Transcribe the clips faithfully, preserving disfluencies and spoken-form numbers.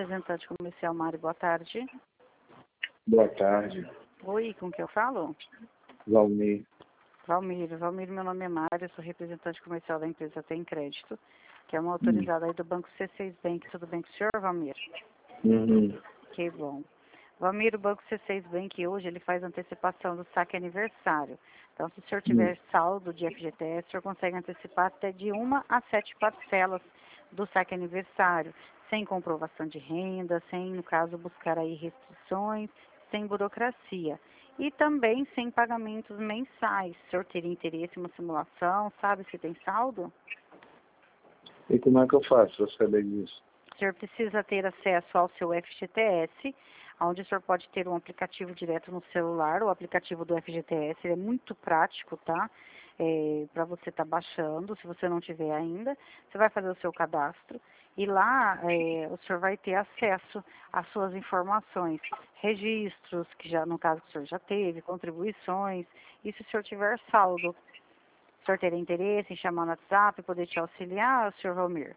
representante comercial Mari, boa tarde. Boa tarde. Oi, com quem eu falo? Valmir. Valmir. Valmir, meu nome é Mari, eu sou representante comercial da empresa Tem Crédito, que é uma Hum. autorizada aí do Banco C seis Bank. Tudo bem com o senhor, Valmir? Uhum. Que bom. Valmir, o Banco C seis Bank hoje ele faz antecipação do saque aniversário. Então, se o senhor tiver Hum. saldo de F G T S, o senhor consegue antecipar até de uma a sete parcelas do saque aniversário, sem comprovação de renda, sem, no caso, buscar aí restrições, sem burocracia. E também sem pagamentos mensais. O senhor teria interesse em uma simulação? Sabe se tem saldo? E como é que eu faço para saber disso? O senhor precisa ter acesso ao seu F G T S, onde o senhor pode ter um aplicativo direto no celular, o aplicativo do F G T S, ele é muito prático, tá? É, para você estar tá baixando, se você não tiver ainda, você vai fazer o seu cadastro e lá é, o senhor vai ter acesso às suas informações, registros, que já no caso que o senhor já teve, contribuições, e se o senhor tiver saldo, o senhor teria interesse em chamar no WhatsApp, poder te auxiliar, senhor Valmir?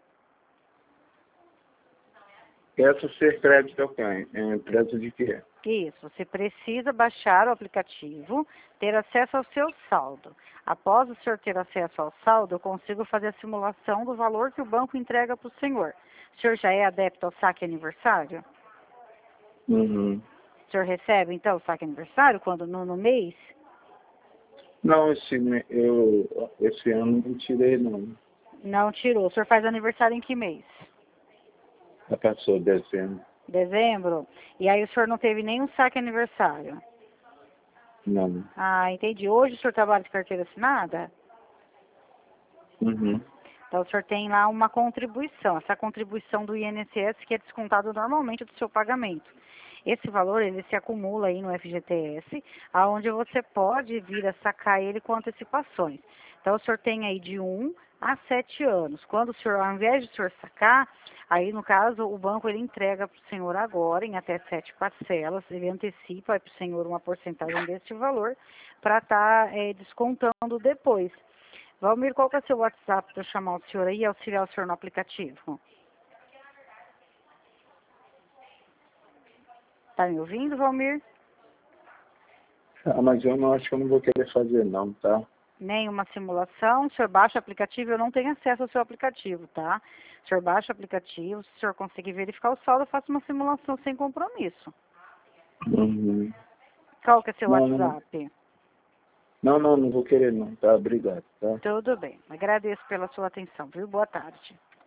Peço ser crédito ao quem? É empresa de quê? Isso, você precisa baixar o aplicativo, ter acesso ao seu saldo. Após o senhor ter acesso ao saldo, eu consigo fazer a simulação do valor que o banco entrega para o senhor. O senhor já é adepto ao saque aniversário? Uhum. O senhor recebe, então, o saque aniversário quando no, no mês? Não, esse, me- eu, esse ano não tirei, não. Não tirou. O senhor faz aniversário em que mês? Já passou dezembro. Dezembro? E aí o senhor não teve nenhum saque aniversário? Não. Ah, entendi. Hoje o senhor trabalha de carteira assinada? Uhum. Então, o senhor tem lá uma contribuição, essa contribuição do I N S S que é descontado normalmente do seu pagamento. Esse valor, ele se acumula aí no F G T S, aonde você pode vir a sacar ele com antecipações. Então, o senhor tem aí de um a sete anos. Quando o senhor, ao invés de o senhor sacar, aí, no caso, o banco ele entrega para o senhor agora, em até sete parcelas, ele antecipa para o senhor uma porcentagem desse valor para estar tá, é, descontando depois. Valmir, qual que é o seu WhatsApp para eu chamar o senhor aí e auxiliar o senhor no aplicativo? Tá me ouvindo, Valmir? Ah, mas eu não acho que eu não vou querer fazer, não, tá? Nenhuma simulação, o senhor baixa o aplicativo, eu não tenho acesso ao seu aplicativo, tá? O senhor baixa o aplicativo, se o senhor conseguir verificar o saldo, eu faço uma simulação sem compromisso. Uhum. Qual que é o seu Não, não, WhatsApp? não, não, não vou querer, não, tá? Obrigado, tá? Tudo bem, agradeço pela sua atenção, viu? Boa tarde.